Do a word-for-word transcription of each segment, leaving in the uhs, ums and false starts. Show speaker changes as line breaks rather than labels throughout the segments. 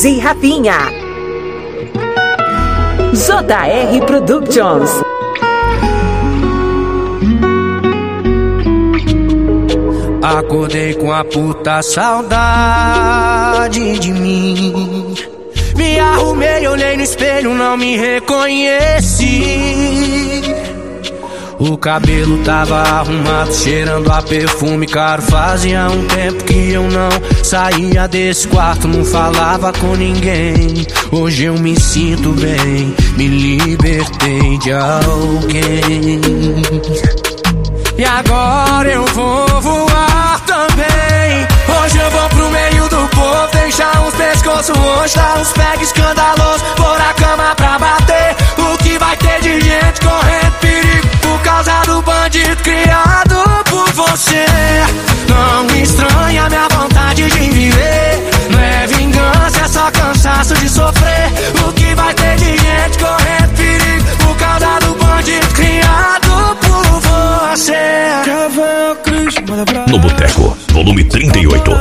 D J Rafinha, J R Productions.
Acordei com a puta saudade de mim. Me arrumei, olhei no espelho, não me reconheci. O cabelo tava arrumado, cheirando a perfume caro. Fazia um tempo que eu não saía desse quarto, não falava com ninguém. Hoje eu me sinto bem, me libertei de alguém. E agora eu vou voar também. Hoje eu vou pro meio do povo, deixar uns pescoços roxos, dar uns pega escandalosos, pôr a cama pra bater. O que vai ter de gente correndo perigo por causa do bandido criado por você. Não estranha minha vontade de viver, não é vingança, é só cansaço de sofrer. O que vai ter de gente correndo perigo por causa do bandido criado por você.
No Boteco, volume trinta e oito.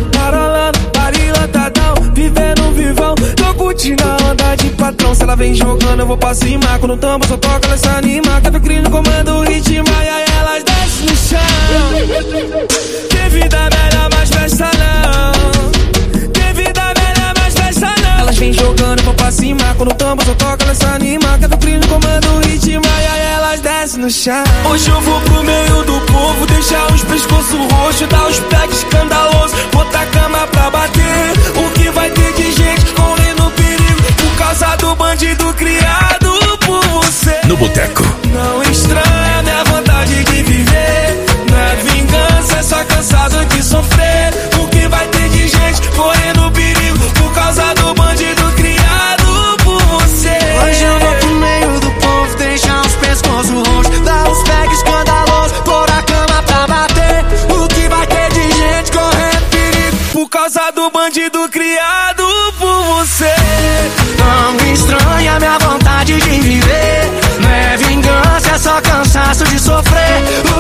Vivendo vivão, tô curtindo a onda de patrão. Se ela vem jogando, eu vou pra cima. Quando tamo, só toca, ela se anima. Quer ver no comando, o ritmo, e aí elas descem no chão. Tem vida melhor, mas festa não. Tem vida melhor, mas festa não. Elas vem jogando, eu vou pra cima. Quando tamo, só toca, ela se anima. Quer ver no comando, o ritmo, e aí elas descem no chão. Hoje eu vou pro meio do povo, deixar os pescoços roxos, dar os pegs escandalosos, botar a cama pra bater. O que vai ter de gente correndo perigo por causa do bandido criado por você.
No Boteco.
Não estranha minha vontade de viver, não é vingança, é só cansado de sofrer. O que vai ter de gente correndo perigo por causa do bandido criado por você.
Hoje eu vou pro meio do povo, deixar uns pescoços roxos, dar uns pega escandalosos, pôr a cama pra bater. O que vai ter de gente correndo perigo
por causa do bandido criado por você.
Não estranha minha vontade de viver, não é vingança, é só cansaço de sofrer.